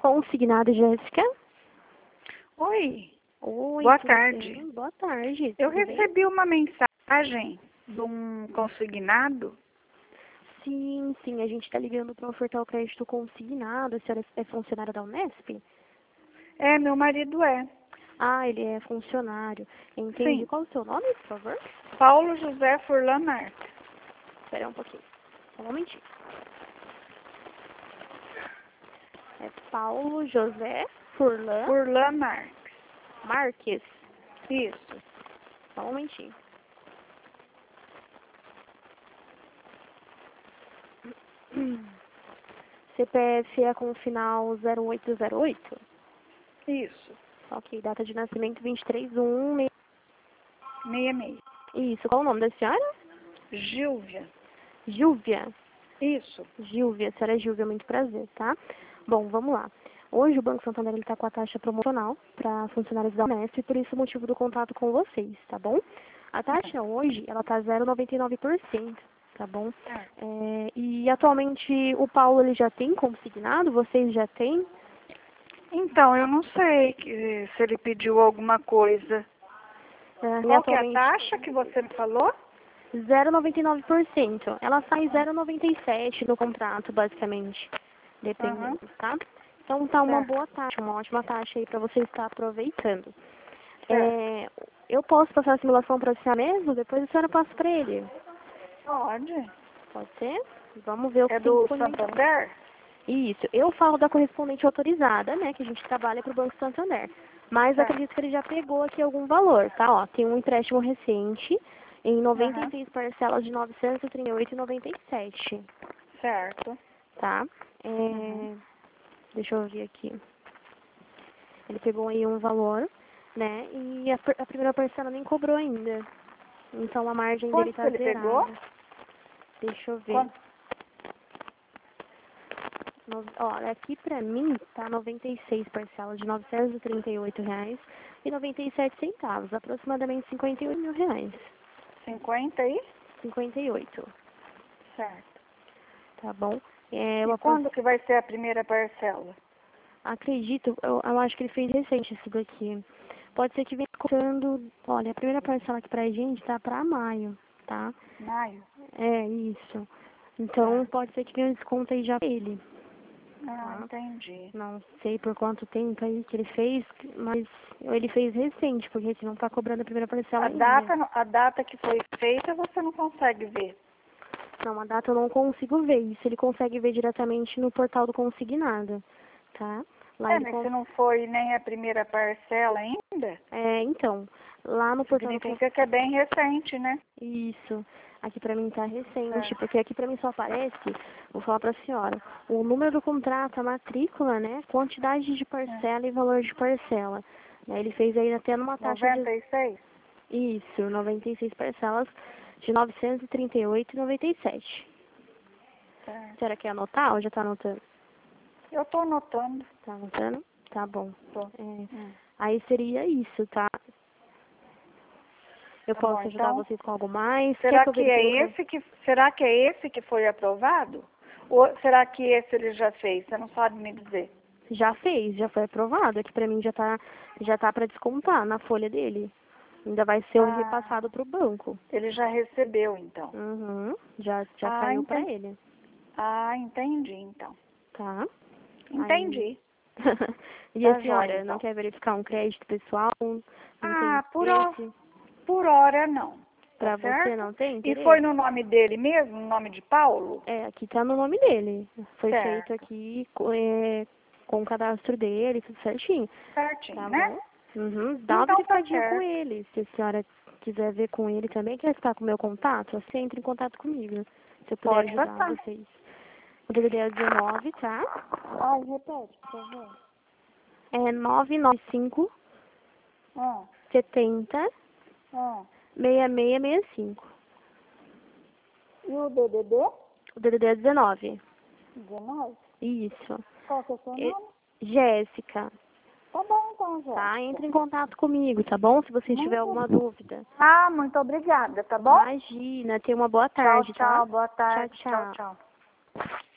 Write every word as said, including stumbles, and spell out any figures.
Consignado, Jéssica. Oi. Oi, Boa tudo tarde. bem? Boa tarde. Eu tudo bem? recebi uma mensagem de um consignado. Sim, sim, a gente está ligando para ofertar o crédito consignado. A senhora é funcionária da Unesp? É, meu marido é. Ah, ele é funcionário. Entendi. Sim. Qual o seu nome, por favor? Paulo José Furlan Marques. Espera um pouquinho. Só um momentinho. É Paulo José Furlan Furlan Marques. Marques. Isso. Só um momentinho. C P F é com o final zero oito zero oito? Isso. Ok, data de nascimento vinte e três de um. Meia meia. Isso, qual o nome da senhora? Gilvia. Gilvia. Isso. Gilvia, senhora Gilvia, muito prazer, tá? Bom, vamos lá. Hoje o Banco Santander está com a taxa promocional para funcionários da Unesp e por isso o motivo do contato com vocês, tá bom? A taxa hoje, ela tá zero vírgula noventa e nove por cento, tá bom? É, e atualmente o Paulo, ele já tem consignado? Vocês já têm? Então, eu não sei que, se ele pediu alguma coisa. É, e Qual que é a atualmente taxa que você me falou? zero vírgula noventa e nove por cento. Ela sai zero vírgula noventa e sete por cento no contrato, basicamente, dependendo, Aham. tá? Então tá uma Certo. boa taxa, uma ótima taxa aí para você estar aproveitando. Certo. É, eu posso passar a simulação para a senhora mesmo? Depois a senhora passa para ele. Pode. Pode ser? Vamos ver o que É tem do disponível. Santander? Isso. Eu falo da correspondente autorizada, né? Que a gente trabalha para o Banco Santander. Mas Certo. acredito que ele já pegou aqui algum valor, tá? Ó, tem um empréstimo recente em noventa e Aham. seis parcelas de novecentos e trinta e oito reais e noventa e sete centavos, Certo. tá? É, Uhum. deixa eu ver aqui. Ele pegou aí um valor, né? E a, pr- a primeira parcela nem cobrou ainda. Então a margem dele Quanto que tá ele pegou? zerada. Deixa eu ver. Quanto? No, ó, aqui pra mim tá noventa e seis parcelas de novecentos e trinta e oito reais e noventa e sete centavos, aproximadamente cinquenta e oito mil reais. cinquenta aí? cinquenta e oito, Certo. tá bom? É, eu E apro- quando que vai ser a primeira parcela? acredito, eu, eu acho que ele fez recente isso daqui. Pode ser que venha contando, olha, a primeira parcela aqui pra gente tá pra maio, tá? Maio? É, isso. Então Certo. pode ser que venha um desconto aí já pra ele. Ah, Tá? entendi. Não sei por quanto tempo aí que ele fez, mas ele fez recente, porque assim, não tá cobrando a primeira parcela A ainda. data, a data que foi feita você não consegue ver. Não, a data eu não consigo ver. Isso ele consegue ver diretamente no portal do consignado, tá? Lá É, ele mas se cons... não foi nem a primeira parcela ainda, É, então, lá no portal do significa que é bem recente, né? Isso. Aqui pra mim tá recente, Certo. porque aqui pra mim só aparece, vou falar pra senhora, o número do contrato, a matrícula, né? Quantidade de É. parcela e valor de parcela. Né, ele fez aí até numa taxa de. noventa e seis? Isso, noventa e seis parcelas de novecentos e trinta e oito reais e noventa e sete centavos. A Certo. senhora quer anotar ou já tá anotando? Eu tô anotando. Tá anotando? Tá bom. Tô. É, Hum. aí seria isso, tá? Eu Tá bom, posso ajudar então. vocês com algo mais? Quer Será que eu que verifique é outra? esse que será que é esse que foi aprovado? Ou será que esse ele já fez? Você não sabe me dizer. Já fez, já foi aprovado. Aqui pra mim já tá, já tá para descontar na folha dele. Ainda vai ser Ah, repassado pro banco. ele já recebeu então. Uhum, já, já Ah, saiu pra entendi. ele, Ah, entendi então. tá? Aí. Entendi. E a Tá jóia senhora, não então. quer verificar um crédito pessoal? Não tem Ah, por hora, interesse? por hora não. Tá Pra você certo? não tem E foi interesse? no nome dele mesmo, no nome de Paulo? É, aqui tá no nome dele. Foi feito Certo. aqui co- é, com o cadastro dele, tudo certinho. Certinho, Tá né? bom? Uhum. Dá uma Então tá verificadinha com certo. ele. Se a senhora quiser ver com ele também, quer ficar com o meu contato, você entra em contato comigo. Se eu puder Pode ajudar passar. vocês. O D D D é dezenove, tá? Ai, repete, por favor. É nove nove cinco, Ah, setenta, ah. seis seis seis cinco. E o D D D? O D D D é dezenove. dezenove? Isso. Qual que é o seu E- nome? Jéssica, Tá bom então, tá? Jéssica. Entre em contato comigo, tá bom? Se você tiver Muito. alguma dúvida. Ah, muito obrigada, tá bom? Imagina, tenha uma boa Tchau, tarde, tá? tchau, boa Tchau, tarde. Tchau, tchau. tchau.